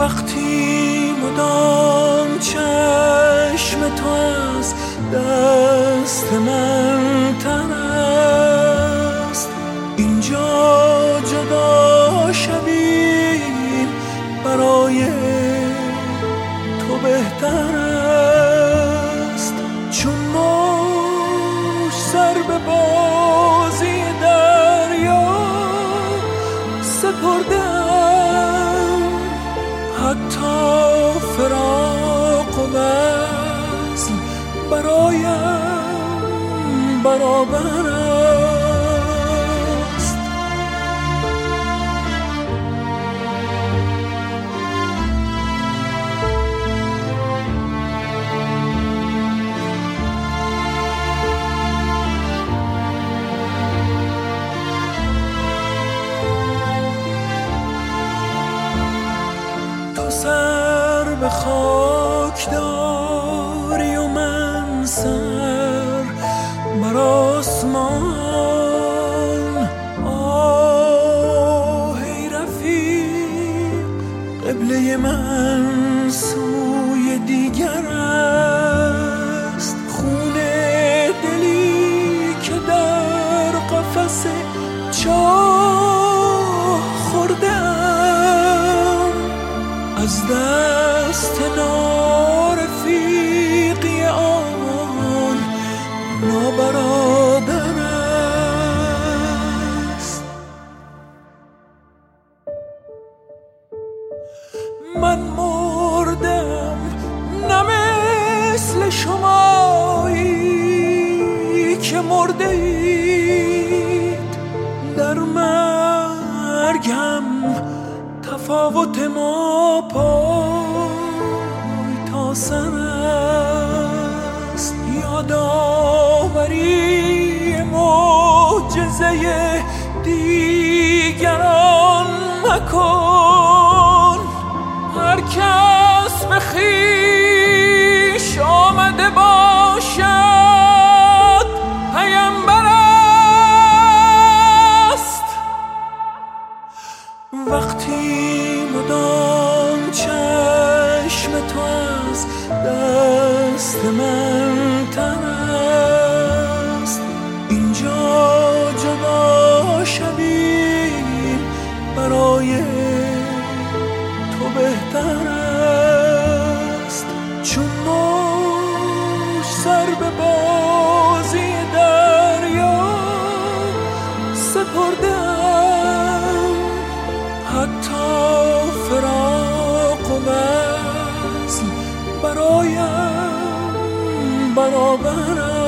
وقتی مدام چشم تو از دست من تر است، اینجا جدا شویم برای تو بهتر است. چون موج سر به بازی دریا سپردم، حتی فراق و وصل برایم برابر است. تو سر به خاک داری و من سر بر آسمان. آه ای رفیق، قبله من سوی دیگر است. خون دلی که در قفس چاه خوردم، از دست نارفیقی آن نابرادر است. من مردم نه مثل شمایی که مرده اید، در مرگم تفاوت ما پای تا سر است. یادآوری معجزه دیگران مکن، هر کس به خویش آمده باشد پیامبر است. وقتی مدام چشم تو از دست من تر است، اینجا جدا شویم برای تو بهتر است. چون موج سر به بازی دریا سپردم، حتی فراق و وصل برایم برابر است.